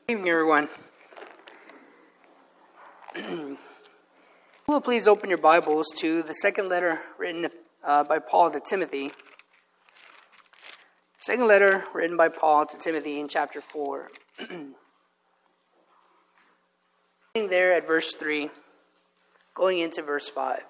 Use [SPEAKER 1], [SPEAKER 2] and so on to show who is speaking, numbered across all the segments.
[SPEAKER 1] Good evening, everyone. Will you please open your Bibles to the second letter written by Paul to Timothy. Second letter written by Paul to Timothy in chapter 4. There at verse 3, going into verse 5.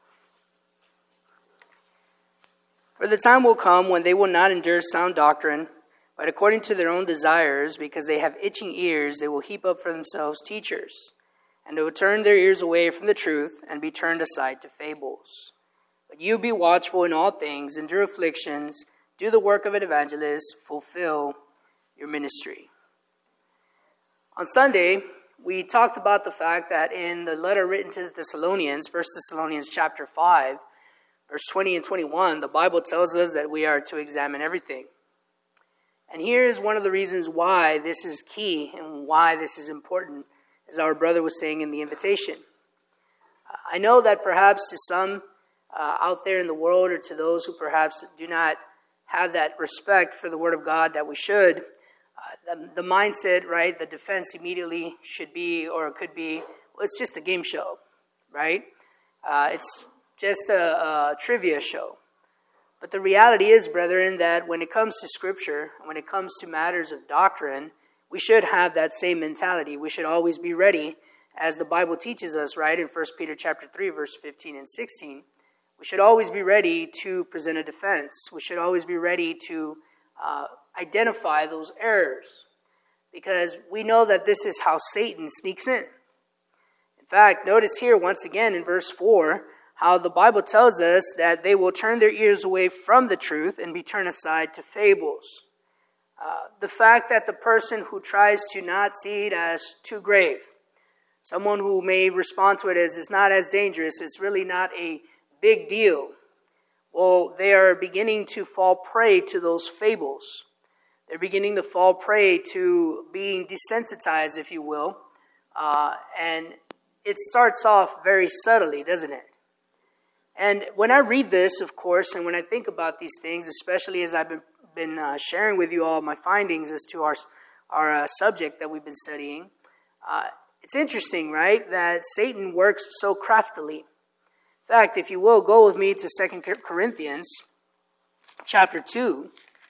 [SPEAKER 1] For the time will come when they will not endure sound doctrine, but according to their own desires, because they have itching ears, they will heap up for themselves teachers, and they will turn their ears away from the truth and be turned aside to fables. But you be watchful in all things, endure afflictions, do the work of an evangelist, fulfill your ministry. On Sunday, we talked about the fact that in the letter written to the Thessalonians, 1 Thessalonians chapter 5, verse 20 and 21, the Bible tells us that we are to examine everything. And here is one of the reasons why this is key and why this is important, as our brother was saying in the invitation. I know that perhaps to some out there in the world, or to those who perhaps do not have that respect for the Word of God that we should, the mindset, right, the defense immediately should be, or could be, well, it's just a game show, right? It's just a trivia show. But the reality is, brethren, that when it comes to Scripture, when it comes to matters of doctrine, we should have that same mentality. We should always be ready, as the Bible teaches us, right, in 1 Peter chapter 3, verse 15 and 16. We should always be ready to present a defense. We should always be ready to identify those errors, because we know that this is how Satan sneaks in. In fact, notice here once again in verse 4, how the Bible tells us that they will turn their ears away from the truth and be turned aside to fables. The fact that the person who tries to not see it as too grave, someone who may respond to it as it's not as dangerous, it's really not a big deal. Well, they are beginning to fall prey to those fables. They're beginning to fall prey to being desensitized, if you will. And it starts off very subtly, doesn't it? And when I read this, of course, and when I think about these things, especially as I've been sharing with you all my findings as to our subject that we've been studying, it's interesting, right, that Satan works so craftily. In fact, if you will, go with me to 2 Corinthians chapter 2.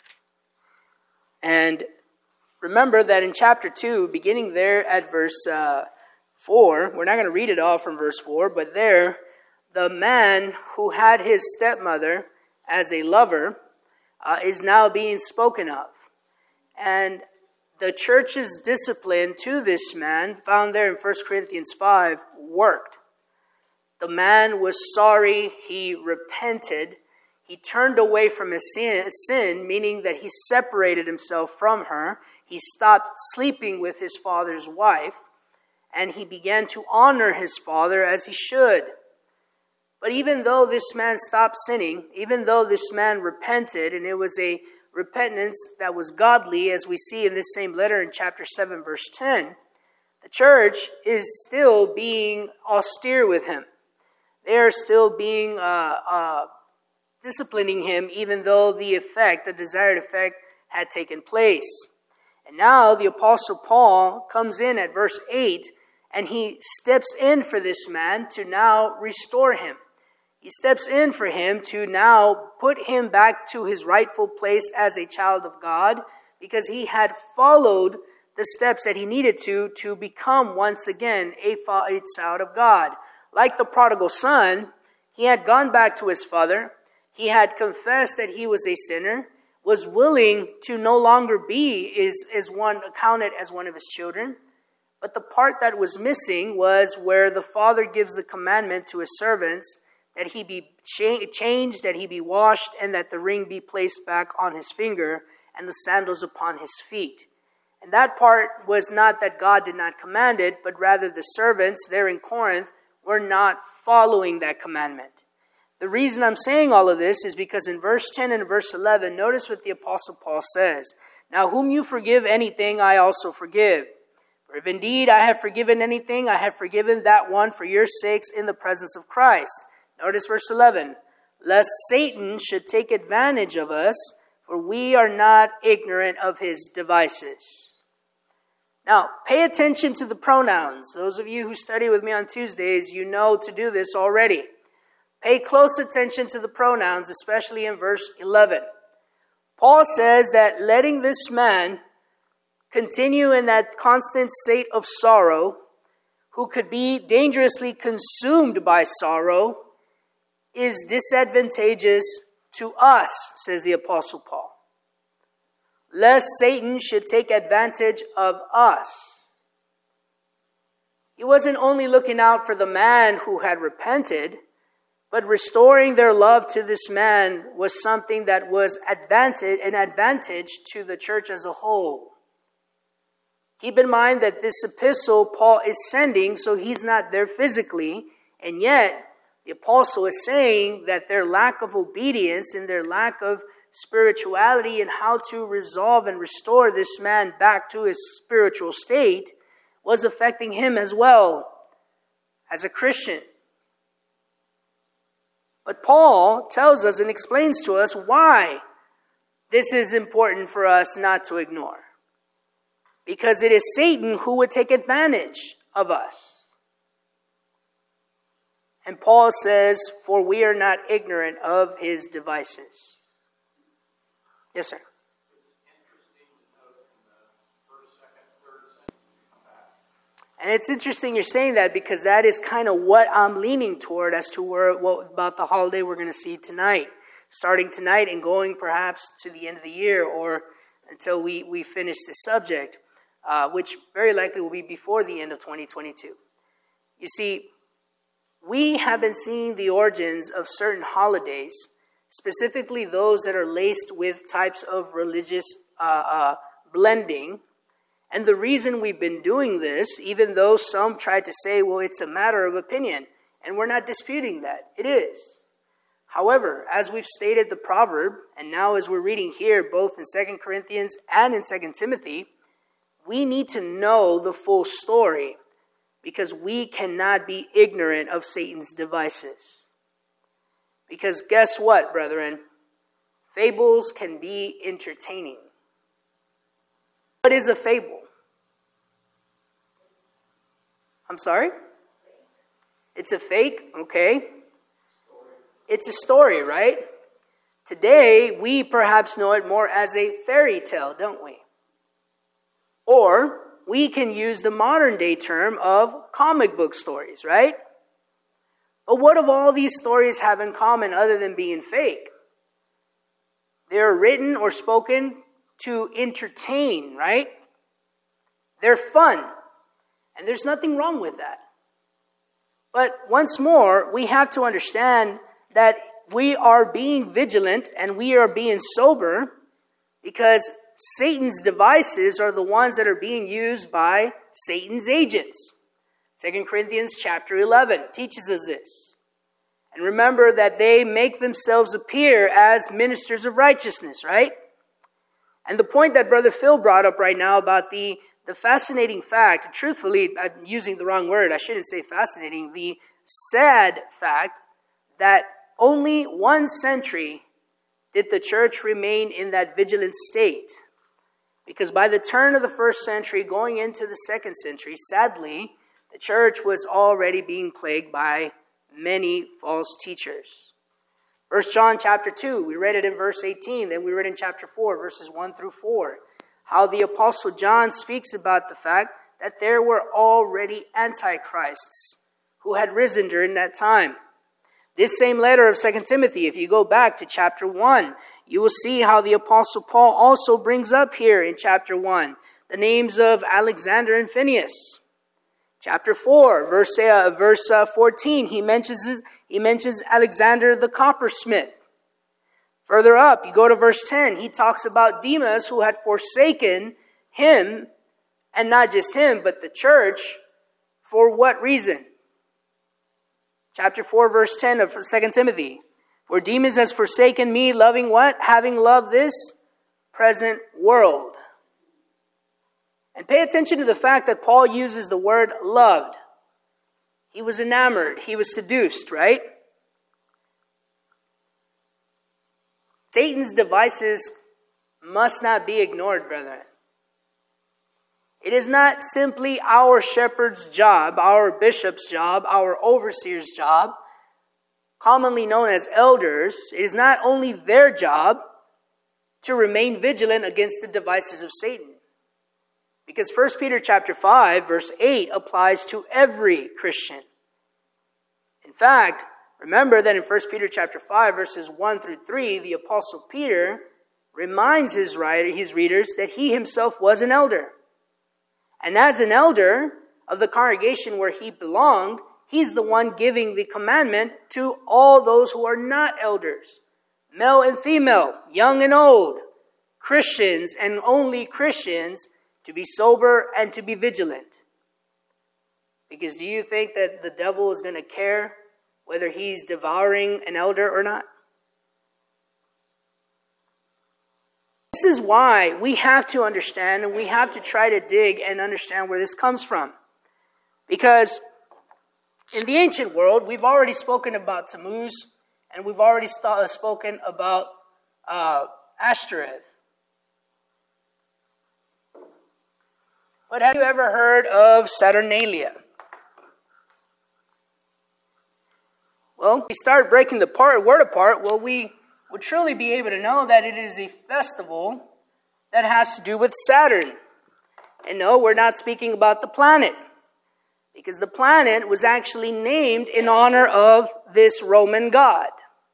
[SPEAKER 1] And remember that in chapter 2, beginning there at verse 4, we're not going to read it all from verse 4, but there, the man who had his stepmother as a lover is now being spoken of. And the church's discipline to this man, found there in 1 Corinthians 5, worked. The man was sorry, he repented, he turned away from his sin, meaning that he separated himself from her, he stopped sleeping with his father's wife, and he began to honor his father as he should. But even though this man stopped sinning, even though this man repented, and it was a repentance that was godly, as we see in this same letter in chapter 7, verse 10, the church is still being austere with him. They are still being disciplining him, even though the desired effect, had taken place. And now the Apostle Paul comes in at verse 8, and he steps in for this man to now restore him. He steps in for him to now put him back to his rightful place as a child of God, because he had followed the steps that he needed to become once again a child of God. Like the prodigal son, he had gone back to his father. He had confessed that he was a sinner, was willing to no longer be accounted as one of his children. But the part that was missing was where the father gives the commandment to his servants that he be changed, that he be washed, and that the ring be placed back on his finger and the sandals upon his feet. And that part was not that God did not command it, but rather the servants there in Corinth were not following that commandment. The reason I'm saying all of this is because in verse 10 and verse 11, notice what the Apostle Paul says. Now whom you forgive anything, I also forgive. For if indeed I have forgiven anything, I have forgiven that one for your sakes in the presence of Christ. Notice verse 11. Lest Satan should take advantage of us, for we are not ignorant of his devices. Now, pay attention to the pronouns. Those of you who study with me on Tuesdays, you know to do this already. Pay close attention to the pronouns, especially in verse 11. Paul says that letting this man continue in that constant state of sorrow, who could be dangerously consumed by sorrow, is disadvantageous to us, says the Apostle Paul. Lest Satan should take advantage of us. He wasn't only looking out for the man who had repented, but restoring their love to this man was something that was an advantage to the church as a whole. Keep in mind that this epistle Paul is sending, so he's not there physically, and yet the apostle is saying that their lack of obedience and their lack of spirituality and how to resolve and restore this man back to his spiritual state was affecting him as well as a Christian. But Paul tells us and explains to us why this is important for us not to ignore. Because it is Satan who would take advantage of us. And Paul says, for we are not ignorant of his devices. Yes, sir. And it's interesting you're saying that because that is kind of what I'm leaning toward as to what about the holiday we're going to see tonight. Starting tonight and going perhaps to the end of the year or until we finish this subject, which very likely will be before the end of 2022. You see, we have been seeing the origins of certain holidays, specifically those that are laced with types of religious blending. And the reason we've been doing this, even though some try to say, well, it's a matter of opinion, and we're not disputing that. It is. However, as we've stated the proverb, and now as we're reading here, both in 2 Corinthians and in 2 Timothy, we need to know the full story because we cannot be ignorant of Satan's devices. Because guess what, brethren? Fables can be entertaining. What is a fable? I'm sorry? It's a fake? Okay. It's a story, right? Today, we perhaps know it more as a fairy tale, don't we? Or we can use the modern day term of comic book stories, right? But what do all these stories have in common other than being fake? They're written or spoken to entertain, right? They're fun. And there's nothing wrong with that. But once more, we have to understand that we are being vigilant and we are being sober because Satan's devices are the ones that are being used by Satan's agents. 2 Corinthians chapter 11 teaches us this. And remember that they make themselves appear as ministers of righteousness, right? And the point that Brother Phil brought up right now about the fascinating fact, truthfully, I'm using the wrong word, I shouldn't say fascinating, the sad fact that only 1 century did the church remain in that vigilant state. Because by the turn of the 1st century, going into the 2nd century, sadly, the church was already being plagued by many false teachers. 1 John chapter 2, we read it in verse 18, then we read in chapter 4, verses 1 through 4, how the Apostle John speaks about the fact that there were already antichrists who had risen during that time. This same letter of 2 Timothy, if you go back to chapter 1, you will see how the Apostle Paul also brings up here in chapter 1 the names of Alexander and Phineas. Chapter 4, verse 14, he mentions Alexander the coppersmith. Further up, you go to verse 10, he talks about Demas who had forsaken him, and not just him, but the church, for what reason? Chapter 4, verse 10 of 2 Timothy. For Demas has forsaken me, loving what? Having loved this present world. And pay attention to the fact that Paul uses the word loved. He was enamored. He was seduced, right? Satan's devices must not be ignored, brethren. It is not simply our shepherd's job, our bishop's job, our overseer's job, commonly known as elders. It is not only their job to remain vigilant against the devices of Satan. Because 1 Peter chapter 5, verse 8 applies to every Christian. In fact, remember that in 1 Peter chapter 5, verses 1 through 3, the Apostle Peter reminds his readers that he himself was an elder. And as an elder of the congregation where he belonged, he's the one giving the commandment to all those who are not elders, male and female, young and old, Christians and only Christians, to be sober and to be vigilant. Because do you think that the devil is going to care whether he's devouring an elder or not? This is why we have to understand, and we have to try to dig and understand where this comes from. Because in the ancient world, we've already spoken about Tammuz, and we've already spoken about Ashtoreth. But have you ever heard of Saturnalia? Well, we start breaking the word apart, well, we would truly be able to know that it is a festival that has to do with Saturn. And no, we're not speaking about the planet, because the planet was actually named in honor of this Roman god.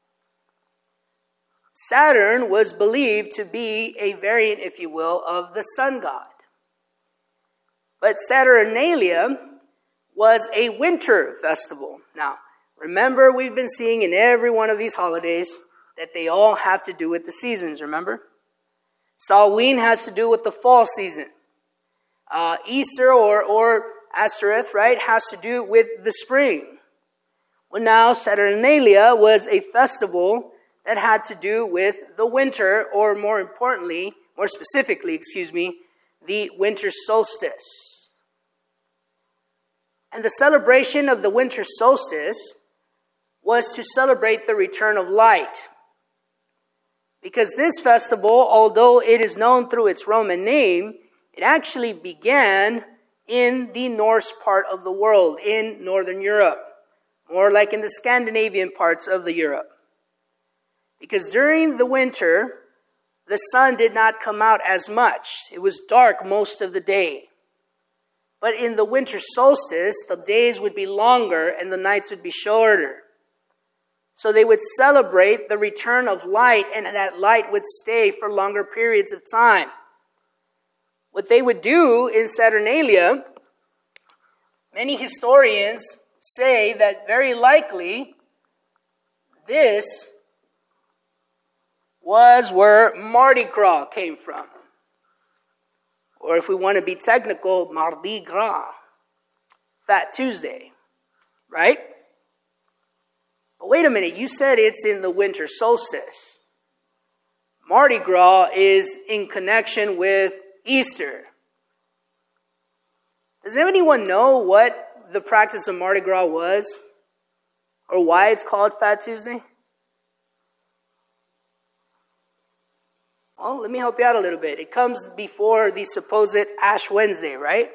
[SPEAKER 1] Saturn was believed to be a variant, if you will, of the sun god. But Saturnalia was a winter festival. Now, remember, we've been seeing in every one of these holidays that they all have to do with the seasons, remember? Samhain has to do with the fall season. Easter or Ashtoreth, right, has to do with the spring. Well, now Saturnalia was a festival that had to do with the winter, or more specifically, the winter solstice. And the celebration of the winter solstice was to celebrate the return of light. Because this festival, although it is known through its Roman name, it actually began in the Norse part of the world, in Northern Europe, more like in the Scandinavian parts of the Europe. Because during the winter, the sun did not come out as much. It was dark most of the day. But in the winter solstice, the days would be longer and the nights would be shorter. So they would celebrate the return of light, and that light would stay for longer periods of time. What they would do in Saturnalia, many historians say that very likely this was where Mardi Gras came from. Or if we want to be technical, Mardi Gras, Fat Tuesday, right? But wait a minute, you said it's in the winter solstice. Mardi Gras is in connection with Easter. Does anyone know what the practice of Mardi Gras was? Or why it's called Fat Tuesday? Well, let me help you out a little bit. It comes before the supposed Ash Wednesday, right?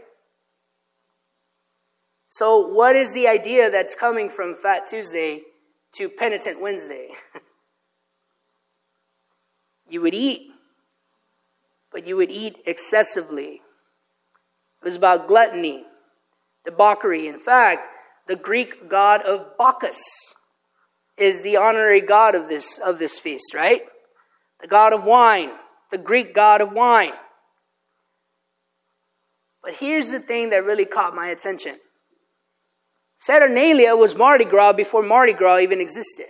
[SPEAKER 1] So what is the idea that's coming from Fat Tuesday to Penitent Wednesday? You would eat, but you would eat excessively. It was about gluttony, debauchery. In fact, the Greek god of Bacchus is the honorary god of this feast, right? The god of wine, the Greek god of wine. But here's the thing that really caught my attention. Saturnalia was Mardi Gras before Mardi Gras even existed.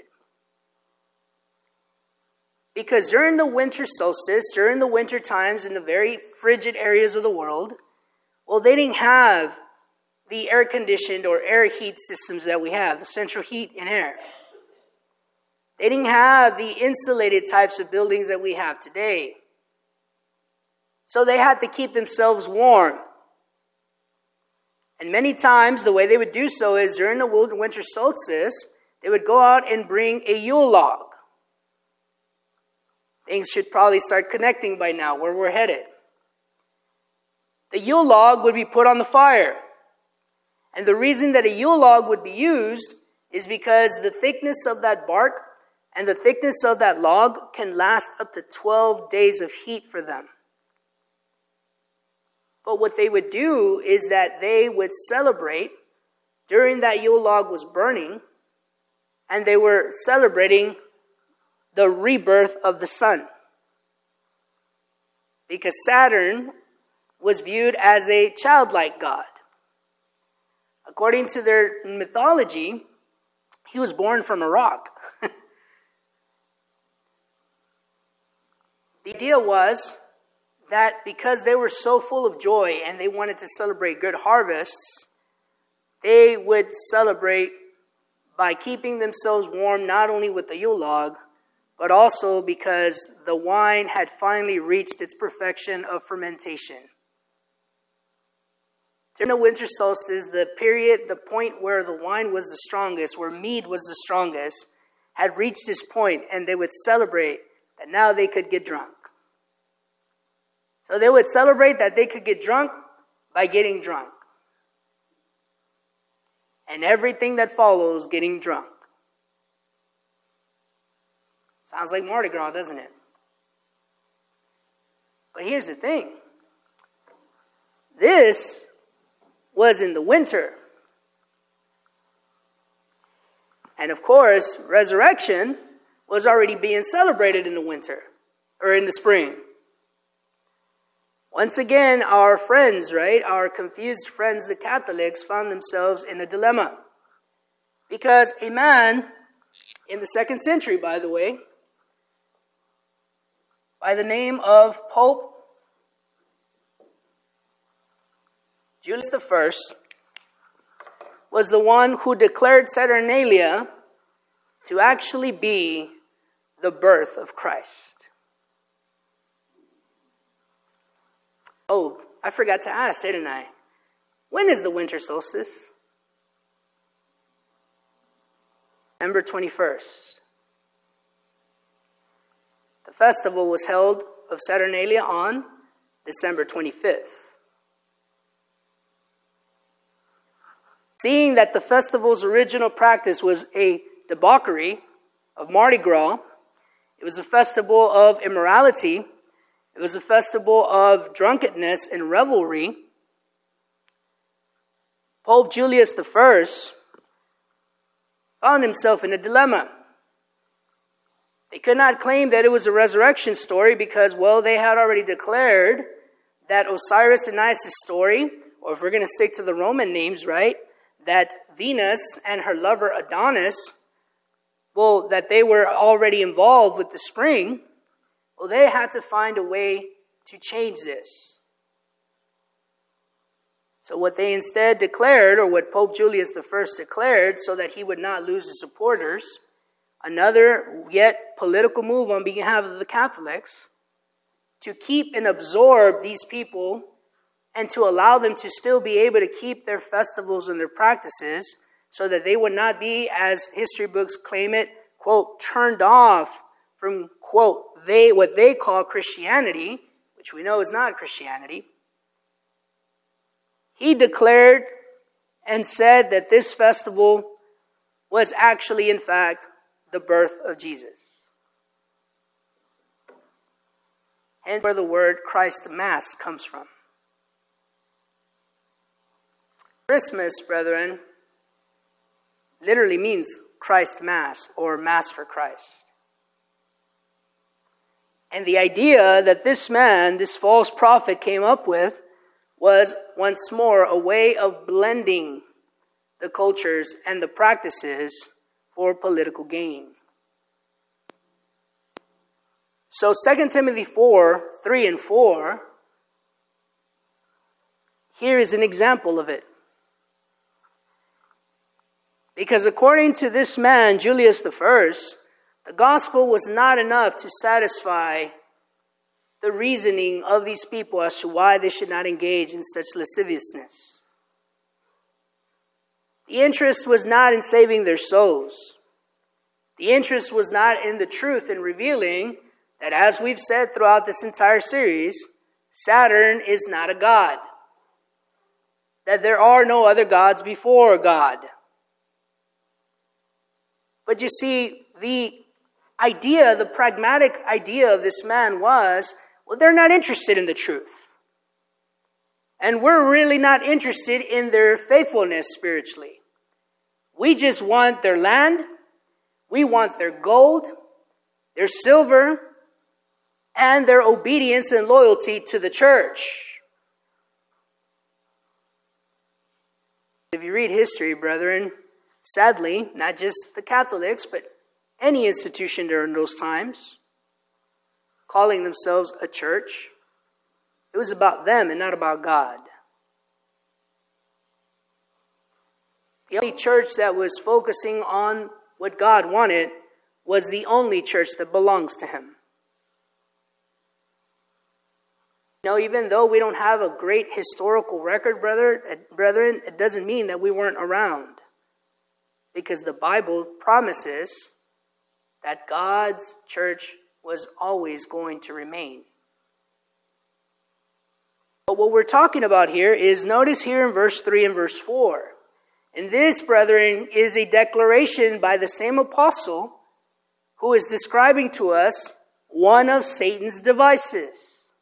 [SPEAKER 1] Because during the winter solstice, during the winter times in the very frigid areas of the world, well, they didn't have the air-conditioned or air heat systems that we have, the central heat and air. They didn't have the insulated types of buildings that we have today. So they had to keep themselves warm. And many times, the way they would do so is during the winter solstice, they would go out and bring a Yule log. Things should probably start connecting by now, where we're headed. the Yule log would be put on the fire. And the reason that a Yule log would be used is because the thickness of that bark and the thickness of that log can last up to 12 days of heat for them. But what they would do is that they would celebrate during that Yule log was burning, and they were celebrating the rebirth of the sun. Because Saturn was viewed as a childlike god. According to their mythology, he was born from a rock. The idea was that because they were so full of joy and they wanted to celebrate good harvests, they would celebrate by keeping themselves warm not only with the Yule log, but also because the wine had finally reached its perfection of fermentation. During the winter solstice, the point where the wine was the strongest, where mead was the strongest, had reached this point, and they would celebrate that now they could get drunk. So they would celebrate that they could get drunk by getting drunk. And everything that follows getting drunk. Sounds like Mardi Gras, doesn't it? But here's the thing. This was in the winter. And of course, resurrection was already being celebrated in the winter, or in the spring. Once again, our friends, right, our confused friends, the Catholics, found themselves in a dilemma. Because a man in the 2nd century, by the way, by the name of Pope Julius I, was the one who declared Saturnalia to actually be the birth of Christ. Oh, I forgot to ask, didn't I? When is the winter solstice? December 21st. The festival was held of Saturnalia on December 25th. Seeing that the festival's original practice was a debauchery of Mardi Gras, it was a festival of immorality, it was a festival of drunkenness and revelry, Pope Julius I found himself in a dilemma. They could not claim that it was a resurrection story because, well, they had already declared that Osiris and Isis story, or if we're going to stick to the Roman names, right, that Venus and her lover Adonis, well, that they were already involved with the spring. Well, they had to find a way to change this. So what they instead declared, or what Pope Julius I declared, so that he would not lose his supporters, another yet political move on behalf of the Catholics, to keep and absorb these people and to allow them to still be able to keep their festivals and their practices so that they would not be, as history books claim it, quote, turned off from, quote, what they call Christianity, which we know is not Christianity. He declared and said that this festival was actually, in fact, the birth of Jesus. Hence where the word Christ Mass comes from. Christmas, brethren, literally means Christ Mass, or Mass for Christ. And the idea that this man, this false prophet, came up with was, once more, a way of blending the cultures and the practices for political gain. So 2 Timothy 4:3 and 4, here is an example of it. Because according to this man, Julius I, the gospel was not enough to satisfy the reasoning of these people as to why they should not engage in such lasciviousness. The interest was not in saving their souls. The interest was not in the truth in revealing that, as we've said throughout this entire series, Saturn is not a god. that there are no other gods before God. But you see, the pragmatic idea of this man was, well, they're not interested in the truth. And we're really not interested in their faithfulness spiritually. We just want their land, we want their gold, their silver, and their obedience and loyalty to the church. If you read history, brethren, sadly, not just the Catholics, but any institution during those times, calling themselves a church, it was about them and not about God. The only church that was focusing on what God wanted was the only church that belongs to Him. Even though we don't have a great historical record, brethren, it doesn't mean that we weren't around. Because the Bible promises that God's church was always going to remain. But what we're talking about here is, notice here in verse 3 and verse 4. And this, brethren, is a declaration by the same apostle who is describing to us one of Satan's devices.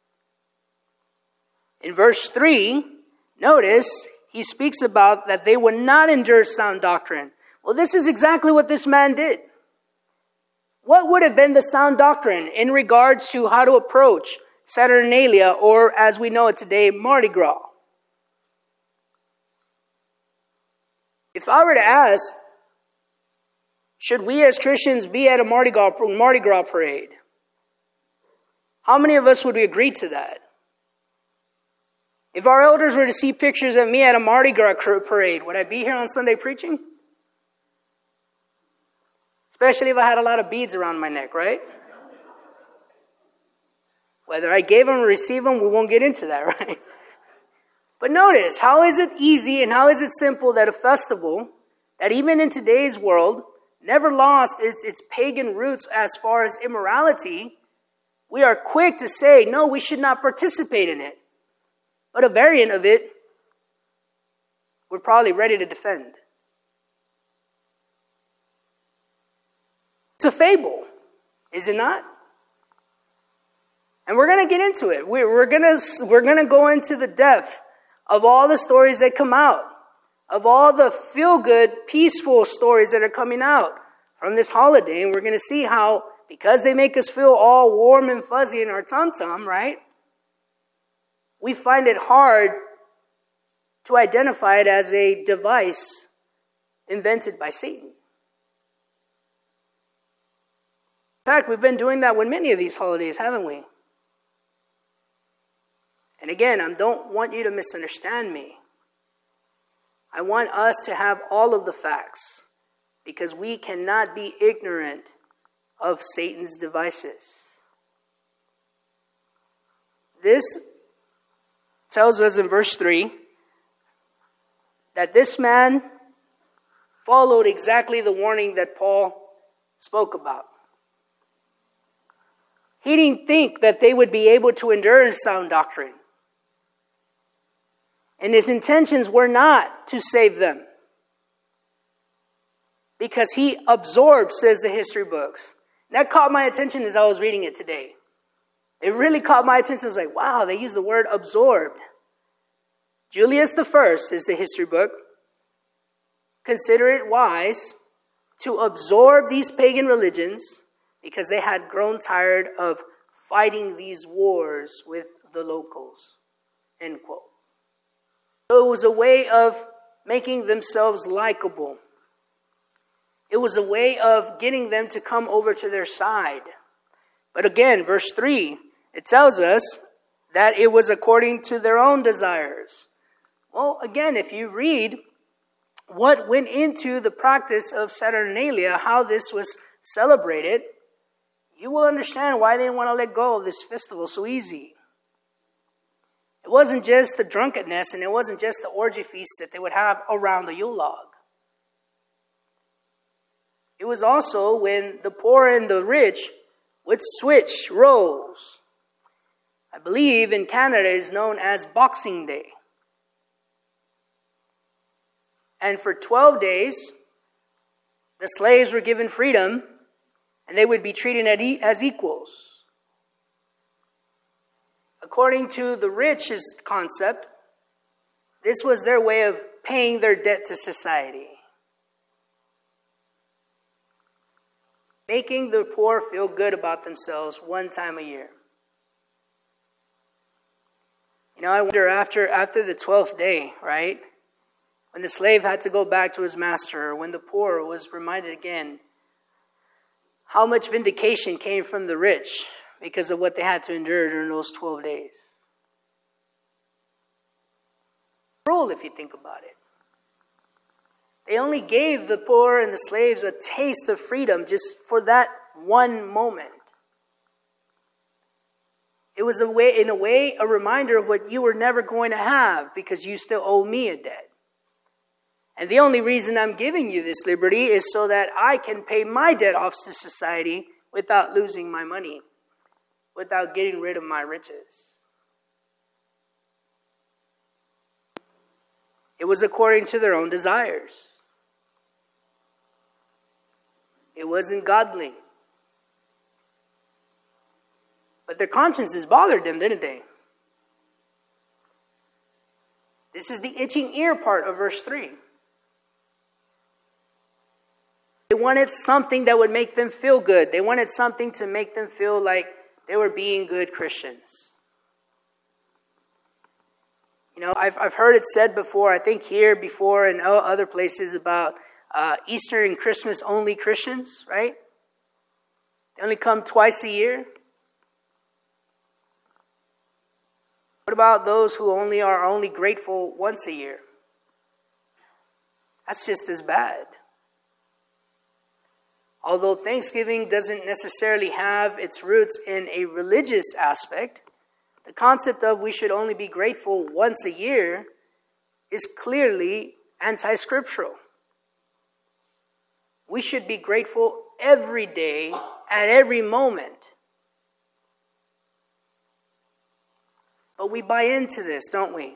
[SPEAKER 1] In verse 3, notice, he speaks about that they would not endure sound doctrine. Well, this is exactly what this man did. What would have been the sound doctrine in regards to how to approach Saturnalia, or as we know it today, Mardi Gras? If I were to ask, should we as Christians be at a Mardi Gras parade? How many of us would agree to that? If our elders were to see pictures of me at a Mardi Gras parade, would I be here on Sunday preaching? Especially if I had a lot of beads around my neck, right? Whether I gave them or received them, we won't get into that, right? But notice, how is it easy and how is it simple that a festival that even in today's world never lost its pagan roots as far as immorality, we are quick to say, no, we should not participate in it. But a variant of it, we're probably ready to defend. It's a fable, is it not? And we're going to get into it. We're going to go into the depth of all the stories that come out, of all the feel-good, peaceful stories that are coming out from this holiday. And we're going to see how, because they make us feel all warm and fuzzy in our tum-tum, right? We find it hard to identify it as a device invented by Satan. In fact, we've been doing that with many of these holidays, haven't we? And again, I don't want you to misunderstand me. I want us to have all of the facts, because we cannot be ignorant of Satan's devices. This tells us in verse 3 that this man followed exactly the warning that Paul spoke about. He didn't think that they would be able to endure sound doctrine. And his intentions were not to save them. Because he absorbed, says the history books. And that caught my attention as I was reading it today. It really caught my attention. I was like, wow, they use the word absorbed. Julius I, is the history book, consider it wise to absorb these pagan religions because they had grown tired of fighting these wars with the locals. End quote. So it was a way of making themselves likable. It was a way of getting them to come over to their side. But again, verse 3, it tells us that it was according to their own desires. Well, again, if you read what went into the practice of Saturnalia, how this was celebrated, you will understand why they didn't want to let go of this festival so easy. It wasn't just the drunkenness, and it wasn't just the orgy feasts that they would have around the Yule log. It was also when the poor and the rich would switch roles. I believe in Canada it is known as Boxing Day. And for 12 days, the slaves were given freedom, and they would be treated as equals. According to the rich's concept, this was their way of paying their debt to society. Making the poor feel good about themselves one time a year. You know, I wonder after the 12th day, right? When the slave had to go back to his master, when the poor was reminded again, how much vindication came from the rich because of what they had to endure during those 12 days. Cruel if you think about it. They only gave the poor and the slaves a taste of freedom just for that one moment. It was in a way, a reminder of what you were never going to have because you still owe me a debt. And the only reason I'm giving you this liberty is so that I can pay my debt off to society without losing my money, without getting rid of my riches. It was according to their own desires. It wasn't godly. But their consciences bothered them, didn't they? This is the itching ear part of verse 3. They wanted something that would make them feel good. They wanted something to make them feel like they were being good Christians. You know, I've heard it said before, I think here before and other places about Easter and Christmas only Christians, right? They only come twice a year. What about those who are only grateful once a year? That's just as bad. Although Thanksgiving doesn't necessarily have its roots in a religious aspect, the concept of we should only be grateful once a year is clearly anti-scriptural. We should be grateful every day, at every moment. But we buy into this, don't we?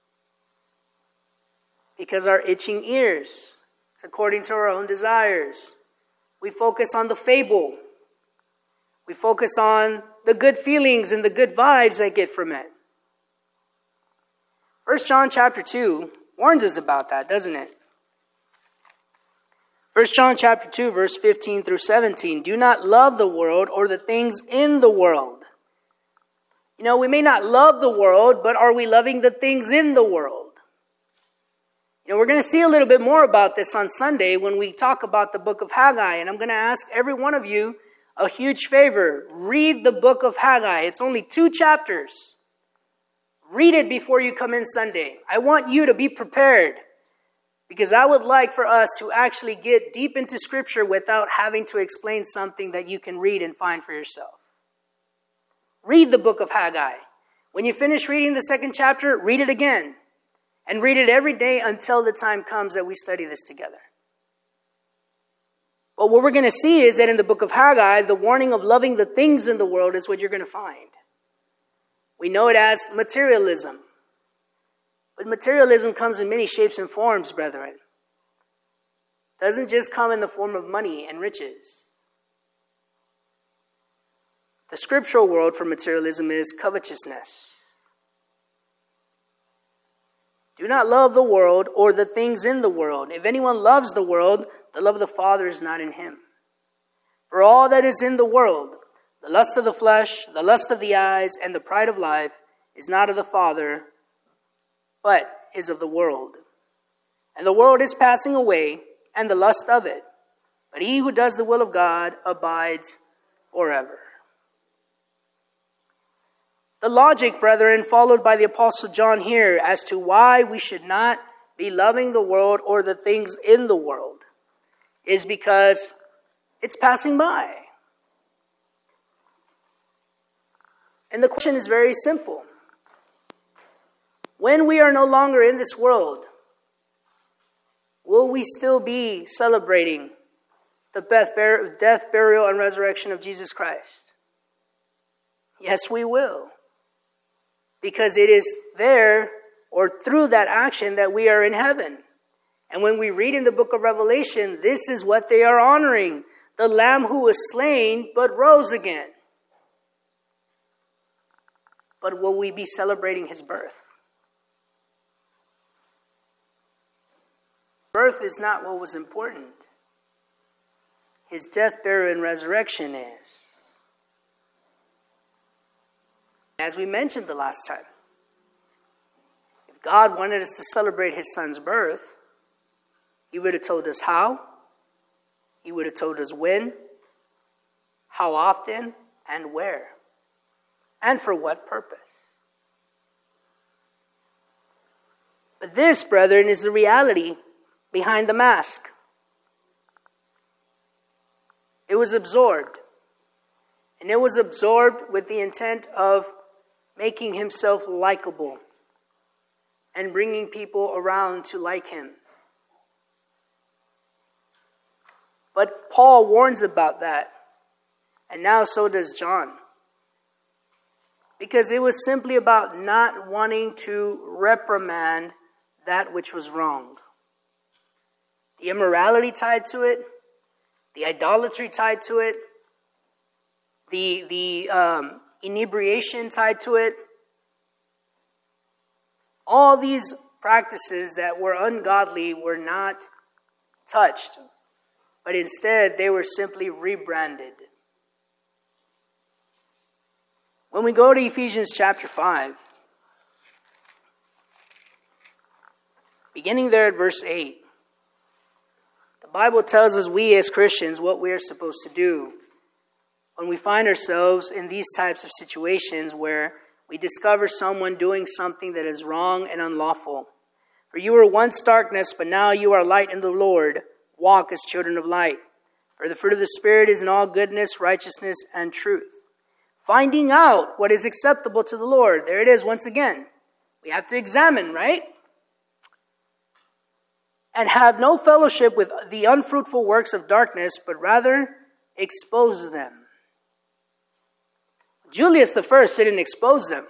[SPEAKER 1] Because our itching ears, it's according to our own desires. We focus on the fable. We focus on the good feelings and the good vibes I get from it. 1 John chapter 2 warns us about that, doesn't it? 1 John chapter 2, verse 15 through 17. Do not love the world or the things in the world. You know, we may not love the world, but are we loving the things in the world? You know, we're going to see a little bit more about this on Sunday when we talk about the book of Haggai. And I'm going to ask every one of you a huge favor. Read the book of Haggai. It's only 2 chapters. Read it before you come in Sunday. I want you to be prepared because I would like for us to actually get deep into Scripture without having to explain something that you can read and find for yourself. Read the book of Haggai. When you finish reading the 2nd chapter, read it again. And read it every day until the time comes that we study this together. But what we're going to see is that in the book of Haggai, the warning of loving the things in the world is what you're going to find. We know it as materialism. But materialism comes in many shapes and forms, brethren. It doesn't just come in the form of money and riches. The scriptural word for materialism is covetousness. Do not love the world or the things in the world. If anyone loves the world, the love of the Father is not in him. For all that is in the world, the lust of the flesh, the lust of the eyes, and the pride of life, is not of the Father, but is of the world. And the world is passing away, and the lust of it. But he who does the will of God abides forever. The logic, brethren, followed by the Apostle John here as to why we should not be loving the world or the things in the world is because it's passing by. And the question is very simple. When we are no longer in this world, will we still be celebrating the death, burial, and resurrection of Jesus Christ? Yes, we will. Because it is there or through that action that we are in heaven. And when we read in the book of Revelation, this is what they are honoring. The Lamb who was slain but rose again. But will we be celebrating his birth? Birth is not what was important. His death, burial, and resurrection is. As we mentioned the last time, if God wanted us to celebrate his son's birth, he would have told us how, he would have told us when, how often, and where, and for what purpose. But this, brethren, is the reality behind the mask. It was absorbed. And it was absorbed with the intent of making himself likable and bringing people around to like him. But Paul warns about that. And now so does John. Because it was simply about not wanting to reprimand that which was wrong. The immorality tied to it, the idolatry tied to it, the inebriation tied to it. All these practices that were ungodly were not touched, but instead they were simply rebranded. When we go to Ephesians chapter 5, beginning there at verse 8, the Bible tells us we as Christians what we are supposed to do when we find ourselves in these types of situations where we discover someone doing something that is wrong and unlawful. For you were once darkness, but now you are light in the Lord. Walk as children of light. For the fruit of the Spirit is in all goodness, righteousness, and truth. Finding out what is acceptable to the Lord. There it is once again. We have to examine, right? And have no fellowship with the unfruitful works of darkness, but rather expose them. Julius I didn't expose them.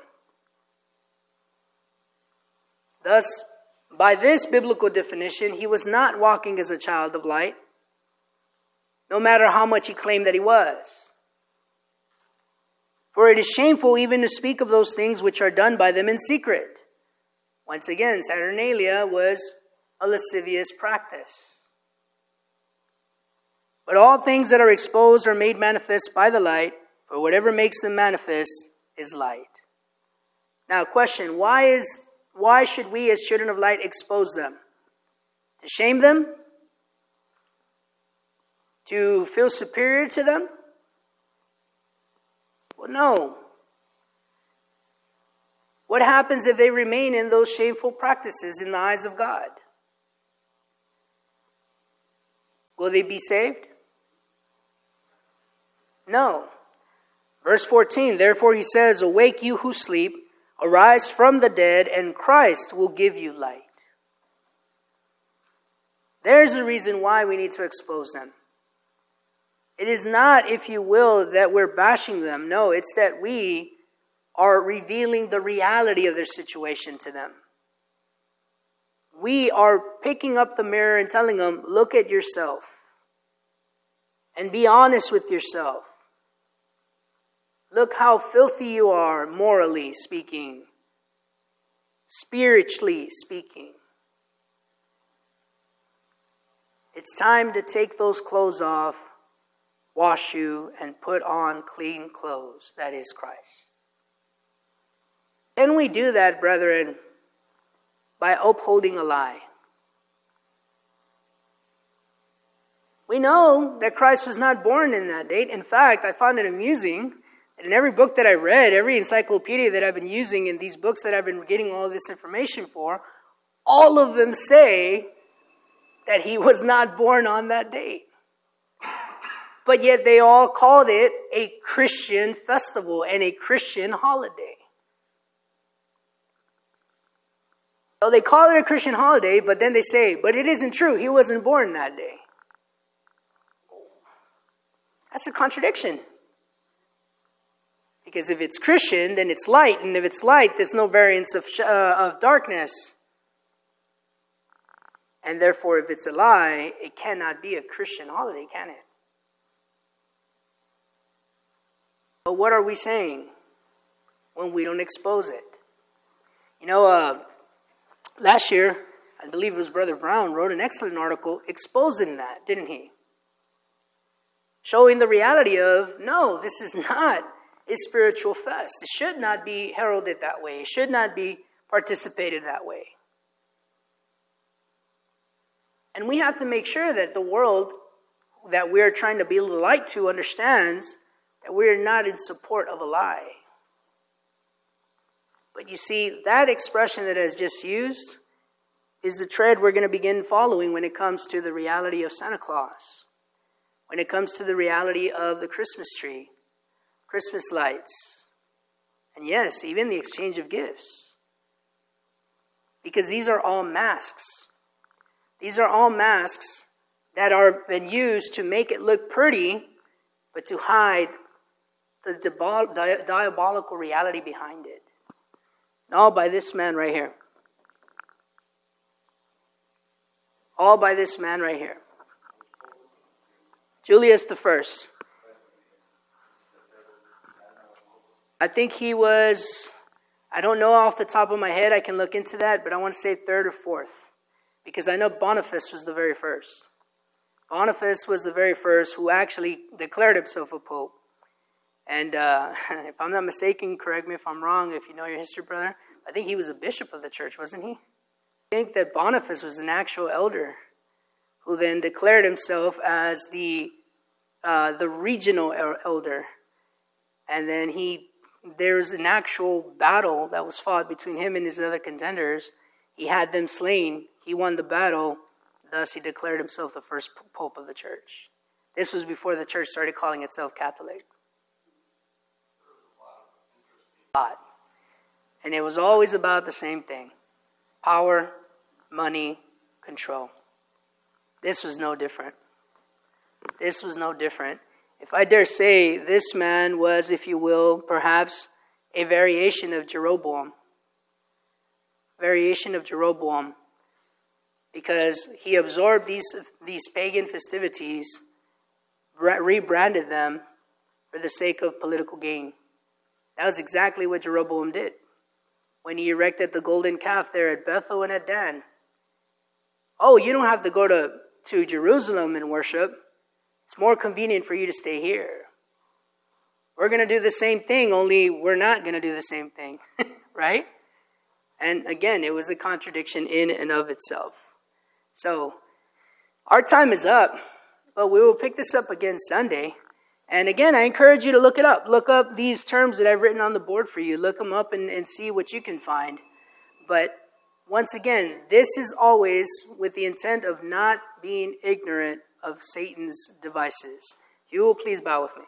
[SPEAKER 1] Thus, by this biblical definition, he was not walking as a child of light, no matter how much he claimed that he was. For it is shameful even to speak of those things which are done by them in secret. Once again, Saturnalia was a lascivious practice. But all things that are exposed are made manifest by the light, for whatever makes them manifest is light. Now, question, why should we as children of light expose them? To shame them? To feel superior to them? Well, no. What happens if they remain in those shameful practices in the eyes of God? Will they be saved? No. Verse 14, therefore he says, awake you who sleep, arise from the dead, and Christ will give you light. There's the reason why we need to expose them. It is not, if you will, that we're bashing them. No, it's that we are revealing the reality of their situation to them. We are picking up the mirror and telling them, look at yourself. And be honest with yourself. Look how filthy you are, morally speaking, spiritually speaking. It's time to take those clothes off, wash you, and put on clean clothes. That is Christ. Can we do that, brethren, by upholding a lie? We know that Christ was not born in that date. In fact, I found it amusing that in every book that I read, every encyclopedia that I've been using, in these books that I've been getting all this information for, all of them say that he was not born on that date. But yet they all called it a Christian festival and a Christian holiday. So they call it a Christian holiday, but then they say, but it isn't true. He wasn't born that day. That's a contradiction. Because if it's Christian, then it's light. And if it's light, there's no variance of darkness. And therefore, if it's a lie, it cannot be a Christian holiday, can it? But what are we saying when we don't expose it? Last year, I believe it was Brother Brown, wrote an excellent article exposing that, didn't he? Showing the reality of, no, this is not a spiritual fest. It should not be heralded that way. It should not be participated that way. And we have to make sure that the world that we're trying to be a light to understands that we're not in support of a lie. But you see, that expression that is just used is the thread we're going to begin following when it comes to the reality of Santa Claus, when it comes to the reality of the Christmas tree, Christmas lights, and yes, even the exchange of gifts. Because these are all masks. These are all masks that are been used to make it look pretty, but to hide the diabolical reality behind it. All by this man right here. All by this man right here. Julius I. I think he was, I don't know off the top of my head, I can look into that, but I want to say third or fourth. Because I know Boniface was the very first. Boniface was the very first who actually declared himself a pope. And if I'm not mistaken, correct me if I'm wrong, if you know your history, brother, I think he was a bishop of the church, wasn't he? I think that Boniface was an actual elder who then declared himself as the regional elder. And then there's an actual battle that was fought between him and his other contenders. He had them slain. He won the battle. Thus, he declared himself the first pope of the church. This was before the church started calling itself Catholic. And it was always about the same thing. Power, money, control. This was no different. This was no different. If I dare say, this man was, if you will, perhaps a variation of Jeroboam. Because he absorbed these pagan festivities, rebranded them for the sake of political gain. That was exactly what Jeroboam did when he erected the golden calf there at Bethel and at Dan. Oh, you don't have to go to Jerusalem and worship. It's more convenient for you to stay here. We're going to do the same thing, only we're not going to do the same thing, right? And again, it was a contradiction in and of itself. So, our time is up, but we will pick this up again Sunday. And again, I encourage you to look it up. Look up these terms that I've written on the board for you. Look them up and see what you can find. But once again, this is always with the intent of not being ignorant of Satan's devices. You will please bow with me.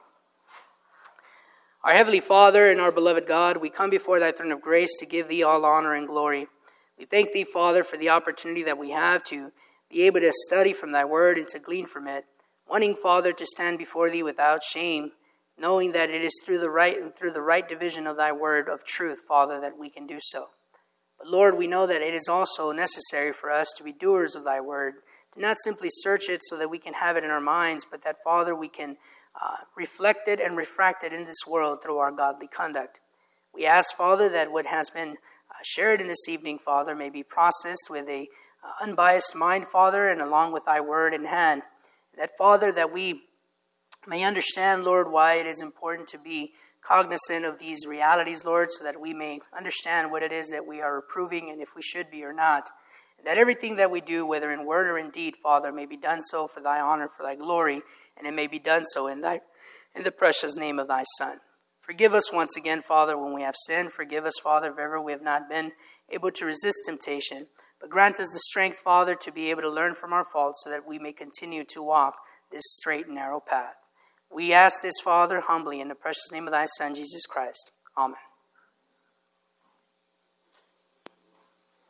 [SPEAKER 1] Our Heavenly Father and our beloved God, we come before thy throne of grace to give thee all honor and glory. We thank thee, Father, for the opportunity that we have to be able to study from thy word and to glean from it. Wanting, Father, to stand before thee without shame, knowing that it is through the right division of thy word of truth, Father, that we can do so. But Lord, we know that it is also necessary for us to be doers of thy word, to not simply search it so that we can have it in our minds, but that, Father, we can reflect it and refract it in this world through our godly conduct. We ask, Father, that what has been shared in this evening, Father, may be processed with a unbiased mind, Father, and along with thy word in hand. That, Father, that we may understand, Lord, why it is important to be cognizant of these realities, Lord, so that we may understand what it is that we are approving and if we should be or not. And that everything that we do, whether in word or in deed, Father, may be done so for thy honor, for thy glory, and it may be done so in the precious name of thy Son. Forgive us once again, Father, when we have sinned. Forgive us, Father, if ever we have not been able to resist temptation. But grant us the strength, Father, to be able to learn from our faults so that we may continue to walk this straight and narrow path. We ask this, Father, humbly in the precious name of thy Son, Jesus Christ. Amen.